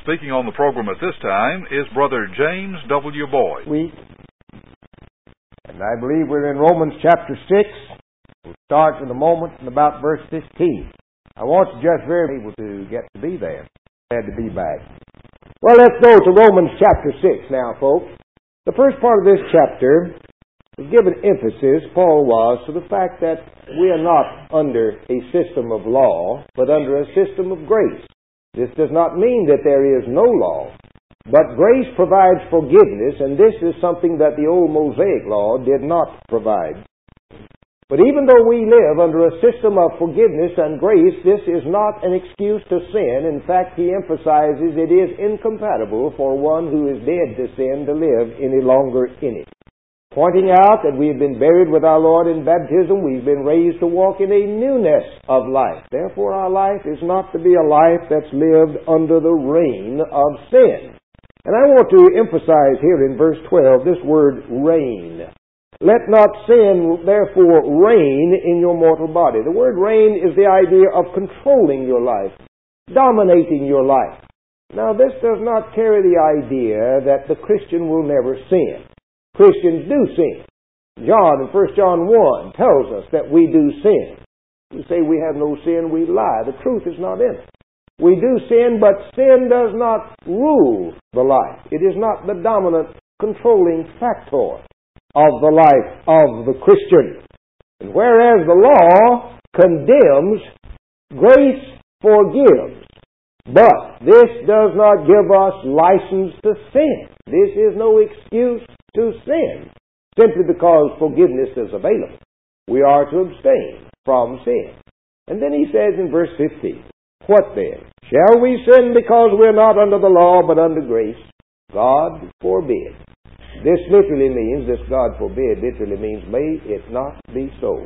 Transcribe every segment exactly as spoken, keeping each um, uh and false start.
Speaking on the program at this time is Brother James W. Boyd. Week. And I believe we're in Romans chapter six. We'll start in a moment in about verse fifteen. I want you just very able to get to be there. Glad to be back. Well, let's go to Romans chapter six now, folks. The first part of this chapter is given emphasis, Paul was, to the fact that we are not under a system of law, but under a system of grace. This does not mean that there is no law, but grace provides forgiveness, and this is something that the old Mosaic law did not provide. But even though we live under a system of forgiveness and grace, this is not an excuse to sin. In fact, he emphasizes it is incompatible for one who is dead to sin to live any longer in it. Pointing out that we have been buried with our Lord in baptism, we've been raised to walk in a newness of life. Therefore, our life is not to be a life that's lived under the reign of sin. And I want to emphasize here in verse twelve this word reign. Let not sin, therefore, reign in your mortal body. The word reign is the idea of controlling your life, dominating your life. Now, this does not carry the idea that the Christian will never sin. Christians do sin. John in First John one tells us that we do sin. We say we have no sin, we lie. The truth is not in it. We do sin, but sin does not rule the life. It is not the dominant controlling factor of the life of the Christian. And whereas the law condemns, grace forgives. But this does not give us license to sin. This is no excuse to sin, simply because forgiveness is available. We are to abstain from sin. And then he says in verse fifteen, what then? Shall we sin because we're not under the law but under grace? God forbid. This literally means, this God forbid literally means, may it not be so.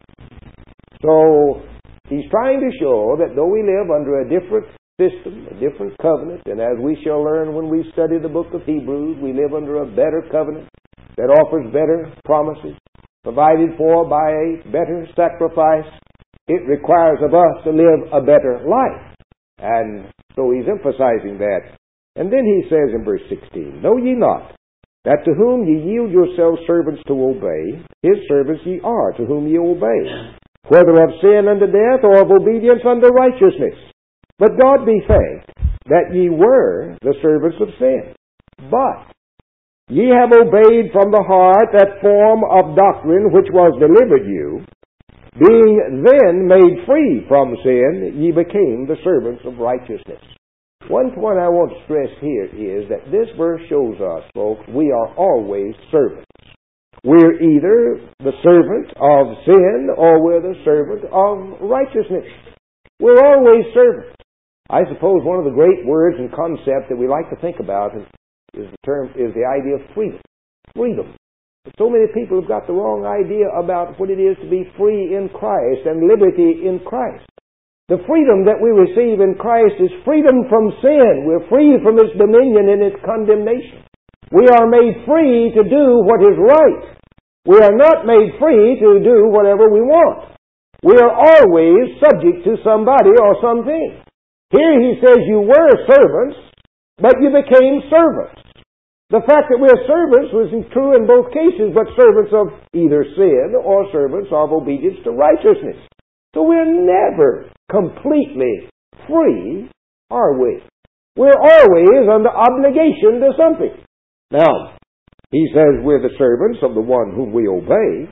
So, he's trying to show that though we live under a different system, a different covenant, and as we shall learn when we study the book of Hebrews, we live under a better covenant that offers better promises, provided for by a better sacrifice. It requires of us to live a better life. And so he's emphasizing that. And then he says in verse sixteen, know ye not that to whom ye yield yourselves servants to obey, his servants ye are to whom ye obey, whether of sin unto death or of obedience unto righteousness. But God be thanked that ye were the servants of sin. But ye have obeyed from the heart that form of doctrine which was delivered you. Being then made free from sin, ye became the servants of righteousness. One point I want to stress here is that this verse shows us, folks, we are always servants. We're either the servant of sin or we're the servant of righteousness. We're always servants. I suppose one of the great words and concepts that we like to think about is, is the term is the idea of freedom. Freedom. But so many people have got the wrong idea about what it is to be free in Christ and liberty in Christ. The freedom that we receive in Christ is freedom from sin. We're free from its dominion and its condemnation. We are made free to do what is right. We are not made free to do whatever we want. We are always subject to somebody or something. Here he says you were servants, but you became servants. The fact that we're servants was true in both cases, but servants of either sin or servants of obedience to righteousness. So we're never completely free, are we? We're always under obligation to something. Now, he says we're the servants of the one whom we obey.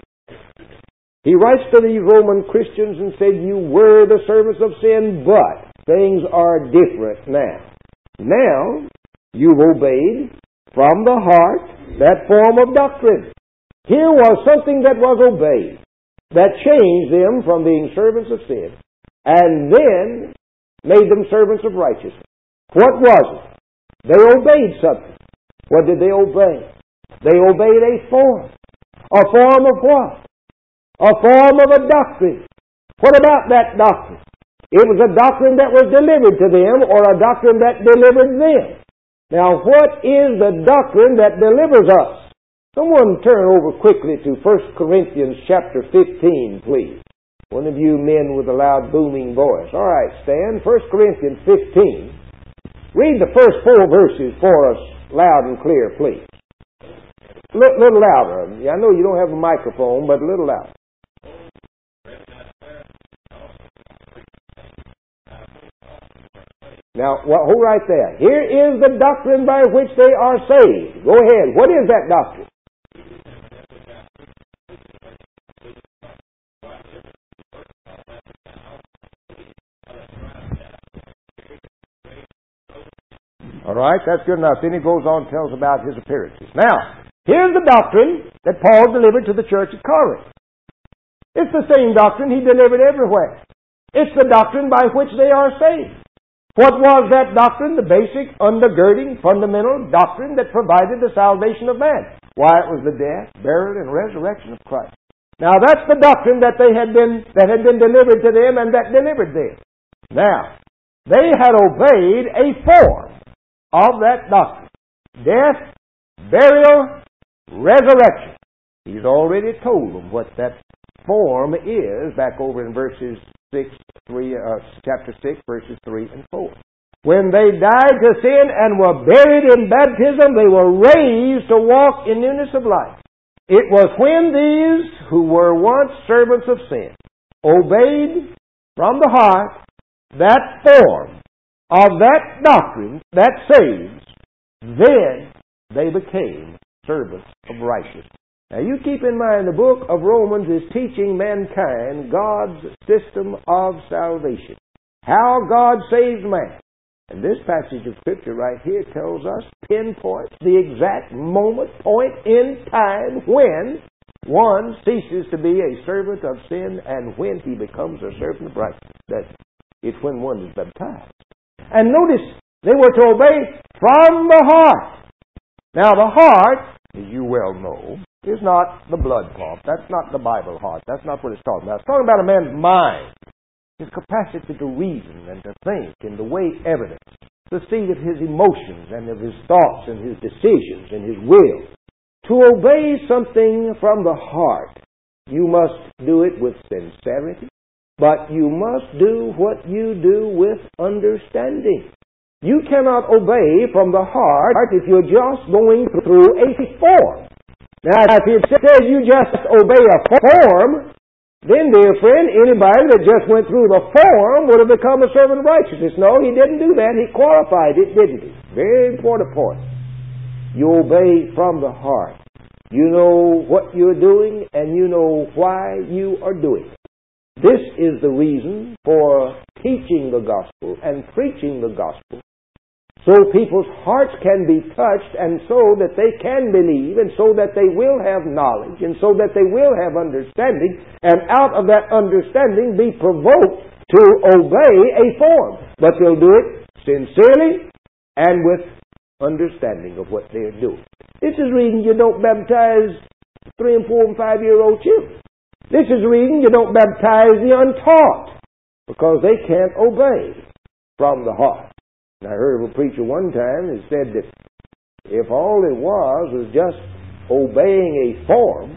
He writes to these Roman Christians and said, you were the servants of sin, but things are different now. Now, you've obeyed from the heart that form of doctrine. Here was something that was obeyed, that changed them from being servants of sin, and then made them servants of righteousness. What was it? They obeyed something. What did they obey? They obeyed a form. A form of what? A form of a doctrine. What about that doctrine? It was a doctrine that was delivered to them, or a doctrine that delivered them. Now, what is the doctrine that delivers us? Someone turn over quickly to First Corinthians chapter fifteen, please. One of you men with a loud booming voice. All right, stand. First Corinthians fifteen. Read the first four verses for us loud and clear, please. A L- little louder. I know you don't have a microphone, but a little louder. Now, well, hold right there. Here is the doctrine by which they are saved. Go ahead. What is that doctrine? All right, that's good enough. Then he goes on and tells about his appearances. Now, here's the doctrine that Paul delivered to the church at Corinth. It's the same doctrine he delivered everywhere. It's the doctrine by which they are saved. What was that doctrine? The basic, undergirding, fundamental doctrine that provided the salvation of man. Why, it was the death, burial, and resurrection of Christ. Now, that's the doctrine that they had been that had been delivered to them and that delivered them. Now, they had obeyed a form of that doctrine. Death, burial, resurrection. He's already told them what that form is back over in verses six, three, uh, chapter six, verses three and four. When they died to sin and were buried in baptism, they were raised to walk in newness of life. It was when these who were once servants of sin obeyed from the heart that form of that doctrine that saves, then they became servants of righteousness. Now you keep in mind the book of Romans is teaching mankind God's system of salvation. How God saves man. And this passage of Scripture right here tells us, pinpoints the exact moment, point in time when one ceases to be a servant of sin and when he becomes a servant of righteousness. That it's when one is baptized. And notice, they were to obey from the heart. Now the heart, as you well know, is not the blood pump. That's not the Bible heart. That's not what it's talking about. It's talking about a man's mind. His capacity to reason and to think and to weigh evidence. The seat of his emotions and of his thoughts and his decisions and his will. To obey something from the heart, you must do it with sincerity, but you must do what you do with understanding. You cannot obey from the heart if you're just going through a form. Now, if it says you just obey a form, then, dear friend, anybody that just went through the form would have become a servant of righteousness. No, he didn't do that. He qualified it, didn't he? Very important point. You obey from the heart. You know what you're doing, and you know why you are doing it. This is the reason for teaching the gospel and preaching the gospel, so people's hearts can be touched, and so that they can believe, and so that they will have knowledge, and so that they will have understanding, and out of that understanding be provoked to obey a form. But they'll do it sincerely and with understanding of what they're doing. This is reason you don't baptize three and four and five year old children. This is reason you don't baptize the untaught, because they can't obey from the heart. And I heard of a preacher one time that said that if all it was was just obeying a form,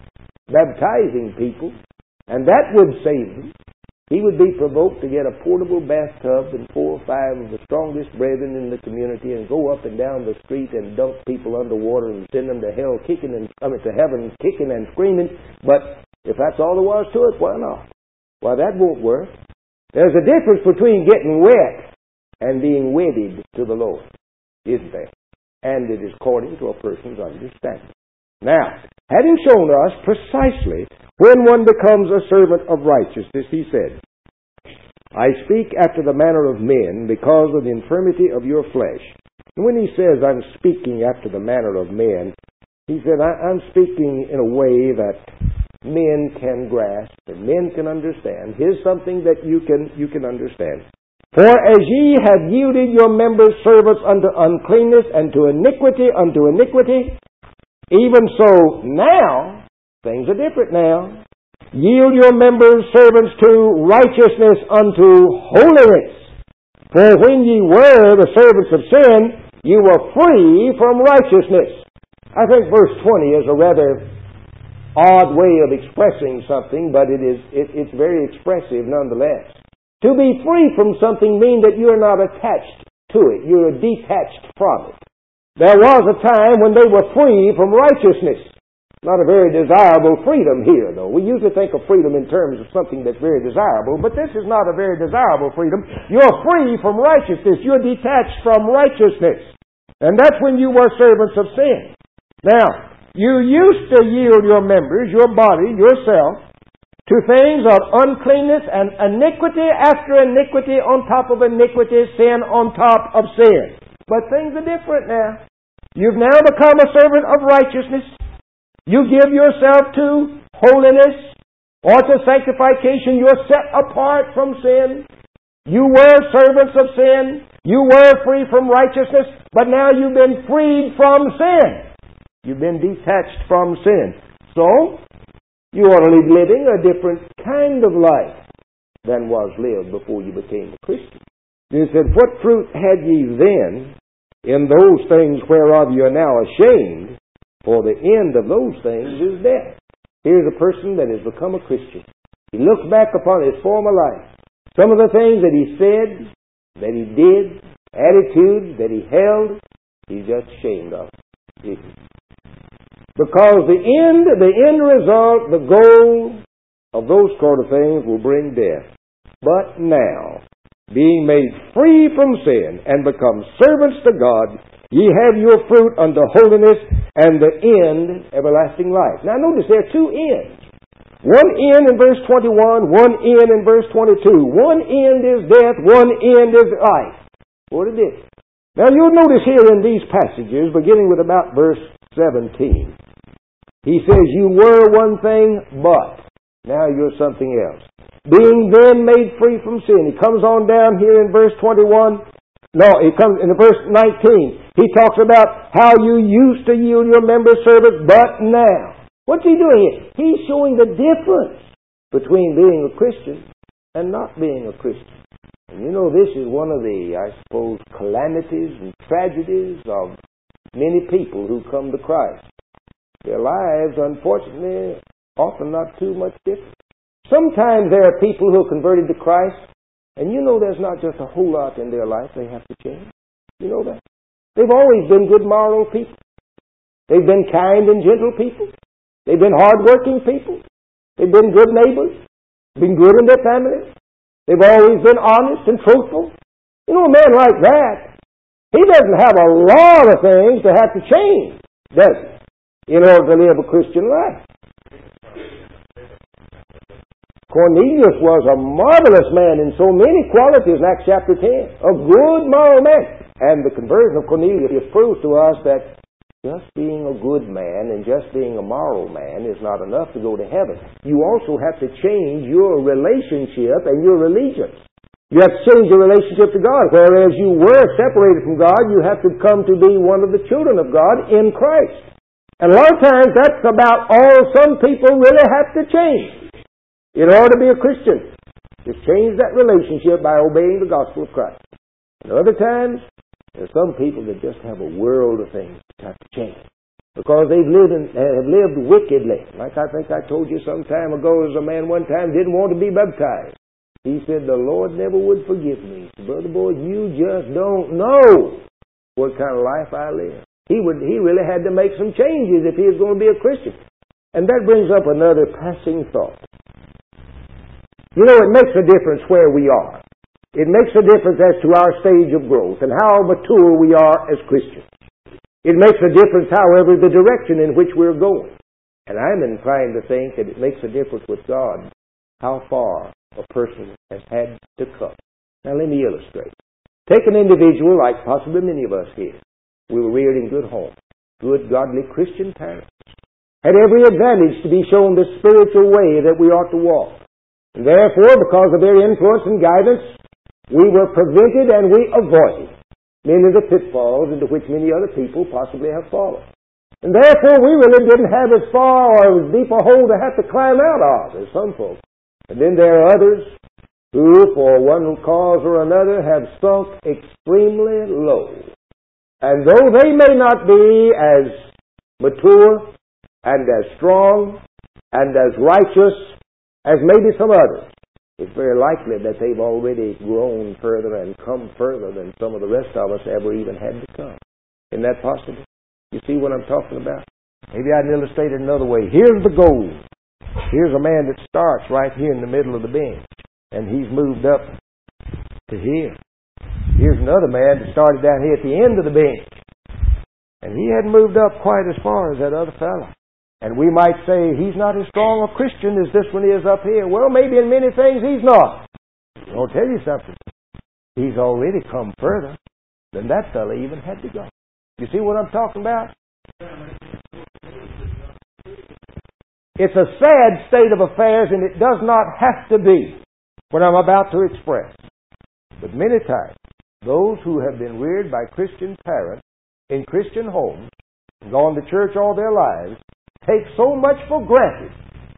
baptizing people, and that would save them, he would be provoked to get a portable bathtub and four or five of the strongest brethren in the community and go up and down the street and dunk people underwater and send them to hell kicking and coming to heaven kicking and screaming. But if that's all there was to it, why not? Why, that won't work. There's a difference between getting wet and being wedded to the Lord, isn't there? And it is according to a person's understanding. Now, having shown us precisely when one becomes a servant of righteousness, he said, I speak after the manner of men because of the infirmity of your flesh. And when he says, I'm speaking after the manner of men, he said, I, I'm speaking in a way that men can grasp and men can understand. Here's something that you can you can understand. For as ye have yielded your members servants unto uncleanness, and to iniquity unto iniquity, even so now, things are different now, yield your members servants to righteousness unto holiness. For when ye were the servants of sin, ye were free from righteousness. I think verse twenty is a rather odd way of expressing something, but it is it, it's very expressive nonetheless. To be free from something means that you're not attached to it. You're detached from it. There was a time when they were free from righteousness. Not a very desirable freedom here, though. We usually think of freedom in terms of something that's very desirable, but this is not a very desirable freedom. You're free from righteousness. You're detached from righteousness. And that's when you were servants of sin. Now, you used to yield your members, your body, yourself, to things of uncleanness and iniquity after iniquity on top of iniquity, sin on top of sin. But things are different now. You've now become a servant of righteousness. You give yourself to holiness or to sanctification. You're set apart from sin. You were servants of sin. You were free from righteousness. But now you've been freed from sin. You've been detached from sin. So, you ought to be living a different kind of life than was lived before you became a Christian. He said, what fruit had ye then in those things whereof you are now ashamed? For the end of those things is death. Here's a person that has become a Christian. He looks back upon his former life. Some of the things that he said, that he did, attitudes that he held, he's just ashamed of. Because the end, the end result, the goal of those sort of things will bring death. But now, being made free from sin and become servants to God, ye have your fruit unto holiness, and the end, everlasting life. Now notice there are two ends. One end in verse twenty-one, one end in verse twenty-two. One end is death, one end is life. What it is. Now you'll notice here in these passages, beginning with about verse seventeen, he says, you were one thing, but now you're something else. Being then made free from sin. He comes on down here in verse twenty-one. No, it comes in verse nineteen. He talks about how you used to yield your members service, but now. What's he doing here? He's showing the difference between being a Christian and not being a Christian. And you know, this is one of the, I suppose, calamities and tragedies of many people who come to Christ. Their lives, unfortunately, often not too much different. Sometimes there are people who are converted to Christ, and you know there's not just a whole lot in their life they have to change. You know that? They've always been good moral people. They've been kind and gentle people. They've been hard-working people. They've been good neighbors. Been good in their families. They've always been honest and truthful. You know, a man like that, he doesn't have a lot of things to have to change, does he, in order to live a Christian life. Cornelius was a marvelous man in so many qualities in Acts chapter ten. A good moral man. And the conversion of Cornelius proves to us that just being a good man and just being a moral man is not enough to go to heaven. You also have to change your relationship and your allegiance. You have to change your relationship to God. Whereas you were separated from God, you have to come to be one of the children of God in Christ. And a lot of times that's about all some people really have to change in order to be a Christian. Just change that relationship by obeying the gospel of Christ. And other times, there are some people that just have a world of things that have to change. Because they've lived in, have lived wickedly. Like I think I told you some time ago, as a man one time didn't want to be baptized. He said, the Lord never would forgive me. He said, Brother Boy, you just don't know what kind of life I live. He would, he really had to make some changes if he was going to be a Christian. And that brings up another passing thought. You know, it makes a difference where we are. It makes a difference as to our stage of growth and how mature we are as Christians. It makes a difference, however, the direction in which we're going. And I'm inclined to think that it makes a difference with God how far a person has had to come. Now let me illustrate. Take an individual like possibly many of us here. We were reared in good homes, good, godly Christian parents. Had every advantage to be shown the spiritual way that we ought to walk. And therefore, because of their influence and guidance, we were prevented and we avoided many of the pitfalls into which many other people possibly have fallen. And therefore, we really didn't have as far or as deep a hole to have to climb out of as some folks. And then there are others who, for one cause or another, have sunk extremely low. And though they may not be as mature and as strong and as righteous as maybe some others, it's very likely that they've already grown further and come further than some of the rest of us ever even had to come. Isn't that possible? You see what I'm talking about? Maybe I can illustrate it another way. Here's the goal. Here's a man that starts right here in the middle of the bench, and he's moved up to here. Here's another man that started down here at the end of the bench, and he hadn't moved up quite as far as that other fellow. And we might say he's not as strong a Christian as this one is up here. Well, maybe in many things he's not. I'll tell you something. He's already come further than that fellow even had to go. You see what I'm talking about? It's a sad state of affairs, and it does not have to be what I'm about to express. But many times, those who have been reared by Christian parents in Christian homes, and gone to church all their lives, take so much for granted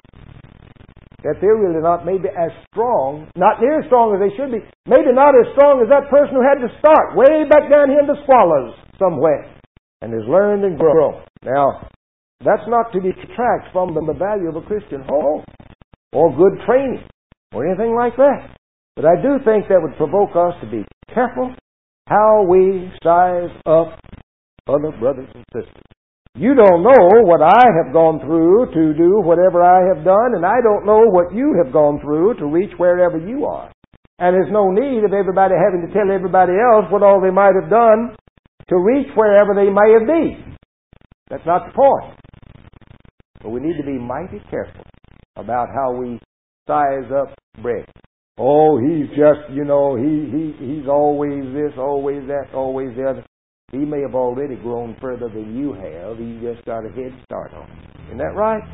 that they're really not maybe as strong, not near as strong as they should be, maybe not as strong as that person who had to start way back down here in the swallows somewhere and has learned and grown. Now, that's not to detract from the value of a Christian home or good training or anything like that. But I do think that would provoke us to be careful how we size up other brothers and sisters. You don't know what I have gone through to do whatever I have done, and I don't know what you have gone through to reach wherever you are. And there's no need of everybody having to tell everybody else what all they might have done to reach wherever they may have been. That's not the point. But we need to be mighty careful about how we size up Brett. Oh, he's just, you know, he, he he's always this, always that, always the other. He may have already grown further than you have. He just got a head start on it. Isn't that right?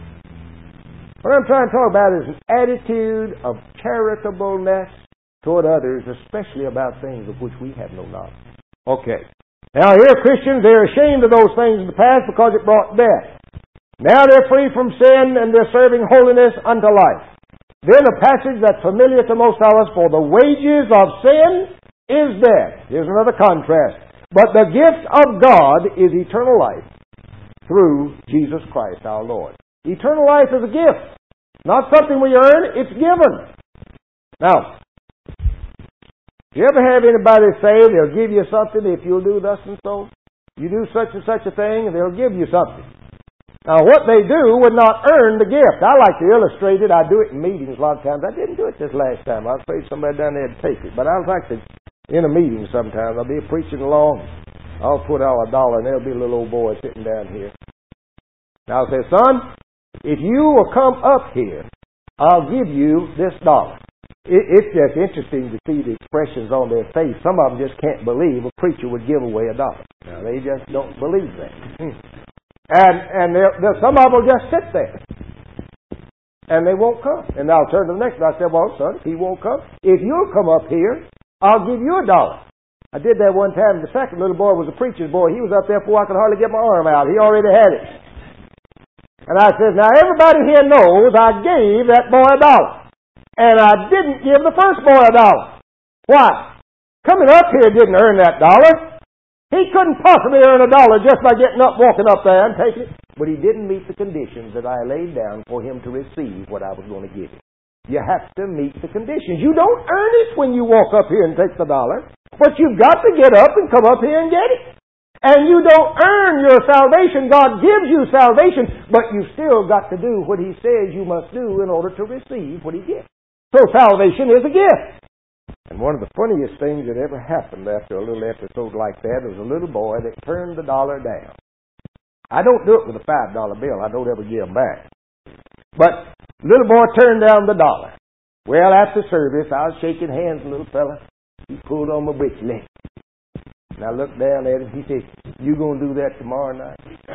What I'm trying to talk about is an attitude of charitableness toward others, especially about things of which we have no knowledge. Okay. Now here Christians, they're ashamed of those things in the past because it brought death. Now they're free from sin and they're serving holiness unto life. Then a passage that's familiar to most of us, for the wages of sin is death. Here's another contrast. But the gift of God is eternal life through Jesus Christ our Lord. Eternal life is a gift. Not something we earn, it's given. Now, do you ever have anybody say they'll give you something if you'll do thus and so? You do such and such a thing and they'll give you something. Now, what they do would not earn the gift. I like to illustrate it. I do it in meetings a lot of times. I didn't do it this last time. I was afraid somebody down there would take it. But I was like to in a meeting sometimes. I'll be preaching along. I'll put out a dollar and there'll be a little old boy sitting down here. Now I'll say, son, if you will come up here, I'll give you this dollar. It, it's just interesting to see the expressions on their face. Some of them just can't believe a preacher would give away a dollar. Now they just don't believe that. and and they'll, they'll, some of them will just sit there. And they won't come. And I'll turn to the next one. I said, well, son, if he won't come, if you'll come up here, I'll give you a dollar. I did that one time. The second little boy was a preacher's boy. He was up there before I could hardly get my arm out. He already had it. And I said, now everybody here knows I gave that boy a dollar. And I didn't give the first boy a dollar. Why? Coming up here didn't earn that dollar. He couldn't possibly earn a dollar just by getting up, walking up there and taking it. But he didn't meet the conditions that I laid down for him to receive what I was going to give him. You have to meet the conditions. You don't earn it when you walk up here and take the dollar, but you've got to get up and come up here and get it. And you don't earn your salvation. God gives you salvation, but you've still got to do what He says you must do in order to receive what He gives. So salvation is a gift. And one of the funniest things that ever happened after a little episode like that was a little boy that turned the dollar down. I don't do it with a five dollar bill. I don't ever give them back. But little boy turned down the dollar. Well, after service, I was shaking hands with the little fella. He pulled on my breechlet. And I looked down at him. He said, you going to do that tomorrow night?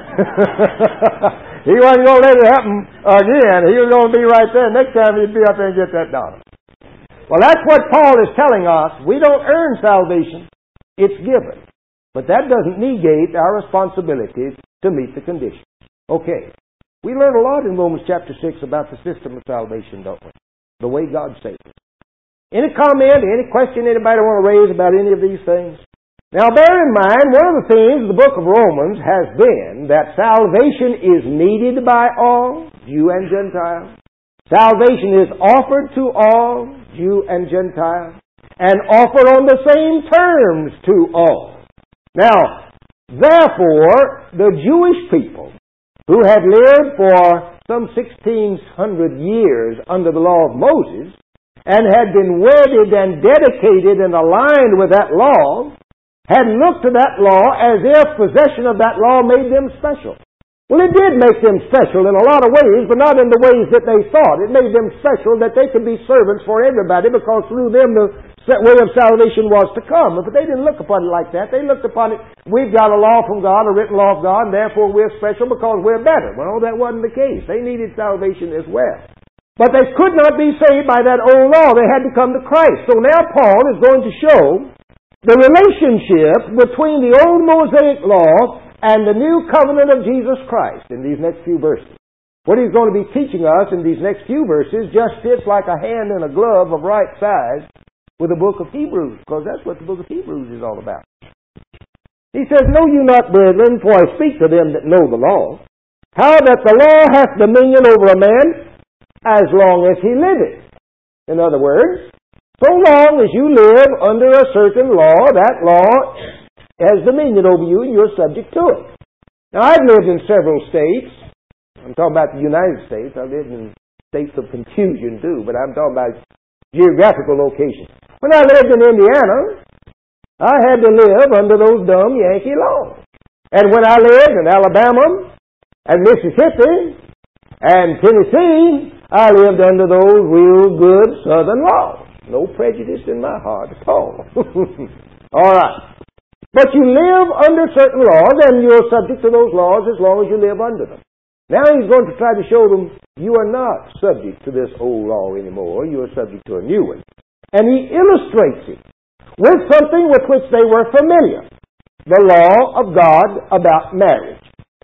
He wasn't going to let it happen again. He was going to be right there. Next time he'd be up there and get that dollar. Well, that's what Paul is telling us. We don't earn salvation. It's given. But that doesn't negate our responsibilities to meet the conditions. Okay. We learn a lot in Romans chapter six about the system of salvation, don't we? The way God saves us. Any comment, any question anybody want to raise about any of these things? Now bear in mind, one of the themes of the book of Romans has been that salvation is needed by all, Jew and Gentile. Salvation is offered to all, Jew and Gentile, and offered on the same terms to all. Now, therefore, the Jewish people, who had lived for some sixteen hundred years under the law of Moses, and had been wedded and dedicated and aligned with that law, had looked to that law as if possession of that law made them special. Well, it did make them special in a lot of ways, but not in the ways that they thought. It made them special that they could be servants for everybody, because through them the way of salvation was to come. But they didn't look upon it like that. They looked upon it, we've got a law from God, a written law of God, and therefore we're special because we're better. Well, that wasn't the case. They needed salvation as well. But they could not be saved by that old law. They had to come to Christ. So now Paul is going to show the relationship between the old Mosaic law and the new covenant of Jesus Christ in these next few verses. What he's going to be teaching us in these next few verses just fits like a hand in a glove of right size with the book of Hebrews, because that's what the book of Hebrews is all about. He says, "Know you not, brethren, for I speak to them that know the law, how that the law hath dominion over a man as long as he liveth." In other words, so long as you live under a certain law, that law has dominion over you and you're subject to it. Now, I've lived in several states. I'm talking about the United States. I've lived in states of confusion too, but I'm talking about geographical locations. When I lived in Indiana, I had to live under those dumb Yankee laws. And when I lived in Alabama and Mississippi and Tennessee, I lived under those real good Southern laws. No prejudice in my heart at all. All right. But you live under certain laws, and you're subject to those laws as long as you live under them. Now he's going to try to show them you are not subject to this old law anymore. You are subject to a new one. And he illustrates it with something with which they were familiar, the law of God about marriage.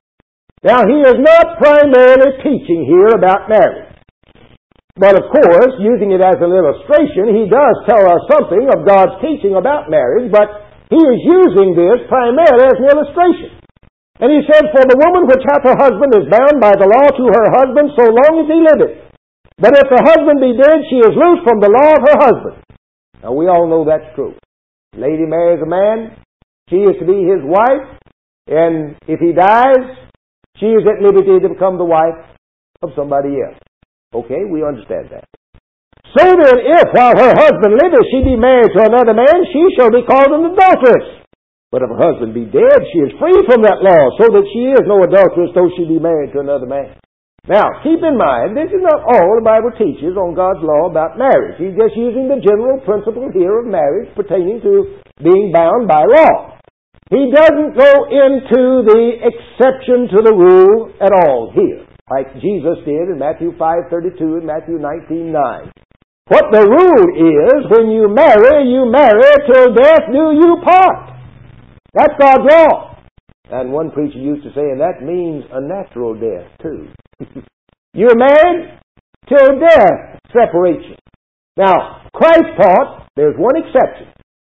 Now he is not primarily teaching here about marriage. But of course, using it as an illustration, he does tell us something of God's teaching about marriage, but he is using this primarily as an illustration. And he said, "For the woman which hath her husband is bound by the law to her husband so long as he liveth. But if the husband be dead, she is loosed from the law of her husband." Now we all know that's true. Lady marries a man, she is to be his wife, and if he dies, she is at liberty to become the wife of somebody else. Okay, we understand that. "So then, if while her husband liveth she be married to another man, she shall be called an adulteress. But if her husband be dead, she is free from that law, so that she is no adulteress, though she be married to another man." Now, keep in mind, this is not all the Bible teaches on God's law about marriage. He's just using the general principle here of marriage pertaining to being bound by law. He doesn't go into the exception to the rule at all here, like Jesus did in Matthew five thirty-two and Matthew nineteen nine. What the rule is, when you marry, you marry till death do you part. That's God's law. And one preacher used to say, and that means a natural death too. You're married till death separates you. Now, Christ taught there's one exception.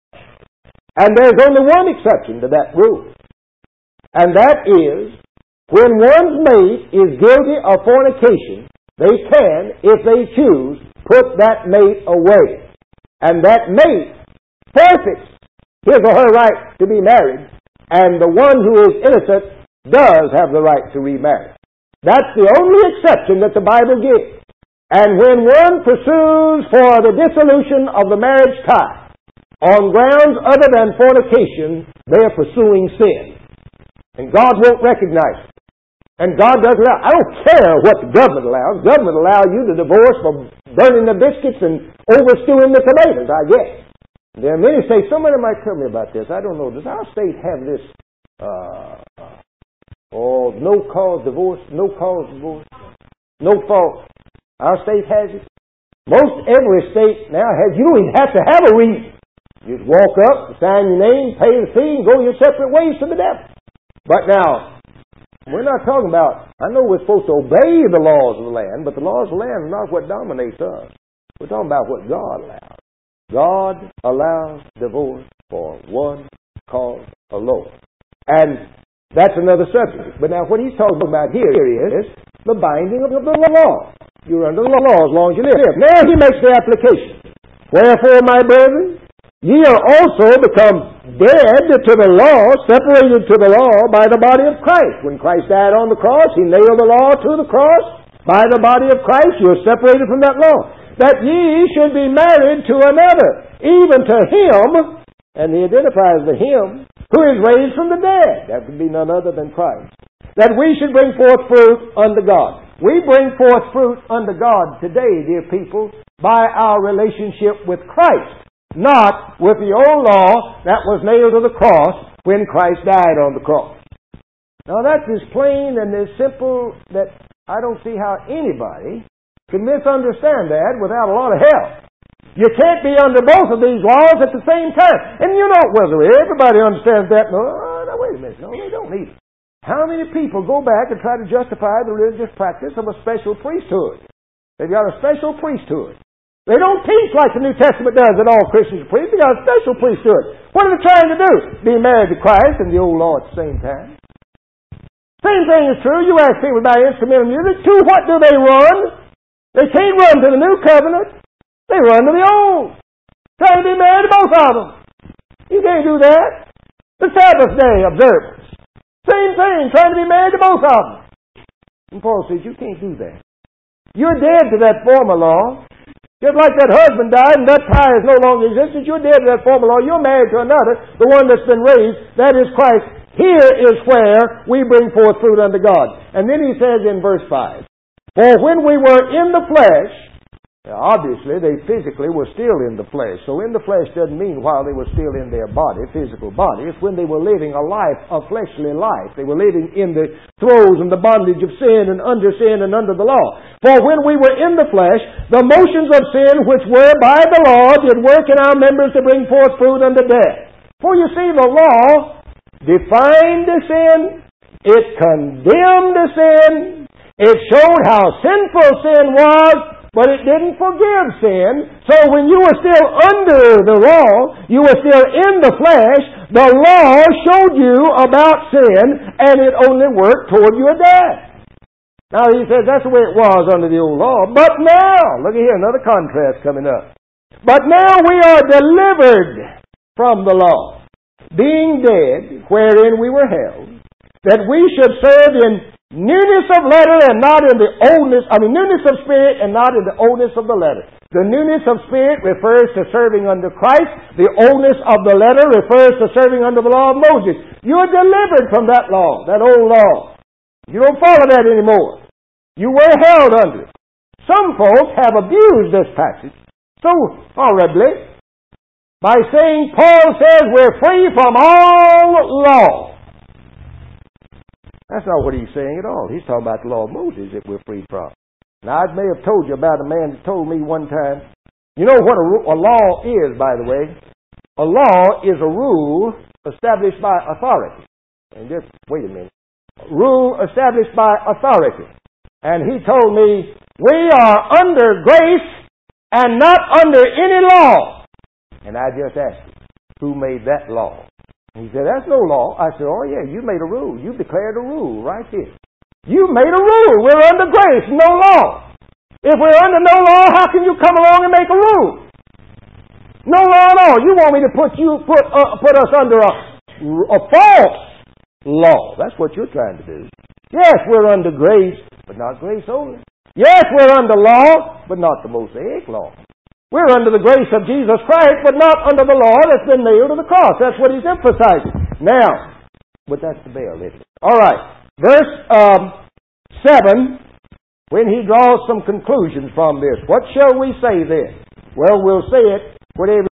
And there's only one exception to that rule. And that is, when one's mate is guilty of fornication, they can, if they choose, put that mate away. And that mate forfeits his or her right to be married, and the one who is innocent does have the right to remarry. That's the only exception that the Bible gives. And when one pursues for the dissolution of the marriage tie on grounds other than fornication, they are pursuing sin. And God won't recognize it. And God doesn't allow. I don't care what the government allows. Government allows you to divorce for burning the biscuits and overstewing the tomatoes, I guess. There are many states, somebody might tell me about this, I don't know, does our state have this, uh, oh, no cause divorce, no cause divorce, no fault? Our state has it. Most every state now has, you don't even have to have a reason. You just walk up, sign your name, pay the fee, and go your separate ways to the devil. But now, we're not talking about, I know we're supposed to obey the laws of the land, but the laws of the land are not what dominates us. We're talking about what God allows. God allows divorce for one cause alone. And that's another subject. But now what he's talking about here is the binding of the law. You're under the law as long as you live. Now he makes the application. Wherefore, my brethren, ye are also become dead to the law, separated to the law by the body of Christ. When Christ died on the cross, He nailed the law to the cross. By the body of Christ, you are separated from that law. That ye should be married to another, even to Him, and He identifies the Him, who is raised from the dead. That would be none other than Christ. That we should bring forth fruit unto God. We bring forth fruit unto God today, dear people, by our relationship with Christ, not with the old law that was nailed to the cross when Christ died on the cross. Now that's as plain and as simple that I don't see how anybody can misunderstand that without a lot of help. You can't be under both of these laws at the same time. And you know, whether everybody understands that. No, no, wait a minute. No, they don't either. How many people go back and try to justify the religious practice of a special priesthood? They've got a special priesthood. They don't teach like the New Testament does that all Christians are priests. They've got a special priesthood. What are they trying to do? Be married to Christ and the old law at the same time. Same thing is true. You ask people about instrumental music. To what do they run? They can't run to the new covenant. They run to the old. Trying to be married to both of them. You can't do that. The Sabbath day observance. Same thing. Trying to be married to both of them. And Paul says you can't do that. You're dead to that former law. Just like that husband died and that tie is no longer existent, you're dead to that former law. You're married to another, the one that's been raised. That is Christ. Here is where we bring forth fruit unto God. And then he says in verse five, for when we were in the flesh, now obviously they physically were still in the flesh. So in the flesh doesn't mean while they were still in their body, physical body. It's when they were living a life, a fleshly life. They were living in the throes and the bondage of sin and under sin and under the law. For when we were in the flesh, the motions of sin which were by the law did work in our members to bring forth fruit unto death. For you see, the law defined the sin, it condemned the sin, it showed how sinful sin was, but it didn't forgive sin. So when you were still under the law, you were still in the flesh, the law showed you about sin, and it only worked toward your death. Now he says that's the way it was under the old law, but now, look at here, another contrast coming up. But now we are delivered from the law, being dead, wherein we were held, that we should serve in newness of letter and not in the oldness, I mean newness of spirit and not in the oldness of the letter. The newness of spirit refers to serving under Christ. The oldness of the letter refers to serving under the law of Moses. You are delivered from that law, that old law. You don't follow that anymore. You were held under it. Some folks have abused this passage so horribly by saying Paul says we're free from all law. That's not what he's saying at all. He's talking about the law of Moses that we're free from. Now, I may have told you about a man that told me one time, you know what a, a law is, by the way? A law is a rule established by authority. And just, wait a minute. A rule established by authority. And he told me, we are under grace and not under any law. And I just asked him, who made that law? And he said, that's no law. I said, oh yeah, you made a rule. You declared a rule right here. You made a rule. We're under grace, no law. If we're under no law, how can you come along and make a rule? No law at all. You want me to put you put uh, put us under a, a false law. That's what you're trying to do. Yes, we're under grace, but not grace only. Yes, we're under law, but not the Mosaic law. We're under the grace of Jesus Christ, but not under the law that's been nailed to the cross. That's what he's emphasizing. Now, but that's the bell, isn't it? All right. Verse um, seven, when he draws some conclusions from this. What shall we say then? Well, we'll say it, whatever